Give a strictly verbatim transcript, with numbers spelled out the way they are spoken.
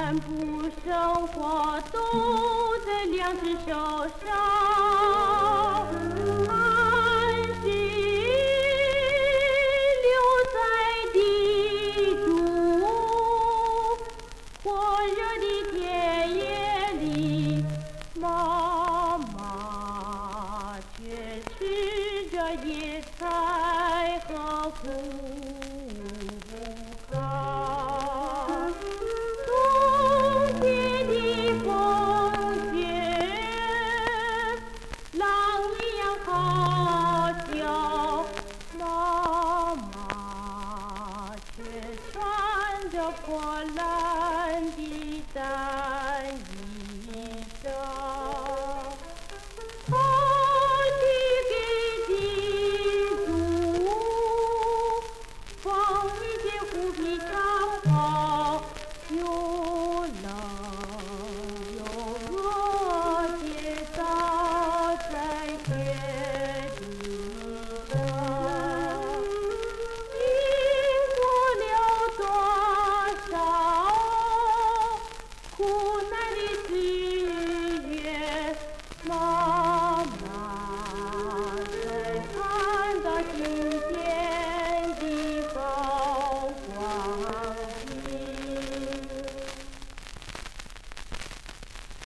漫步生活都在两只手上，安心留在地主火热的田野里，妈妈却吃着野菜和苦瓜。冬天的风雪，浪一样好笑，妈妈却穿着破烂的单衣裳。他去给地主放一件虎皮长袍，又冷又热跌倒在雪地上，经过了多少苦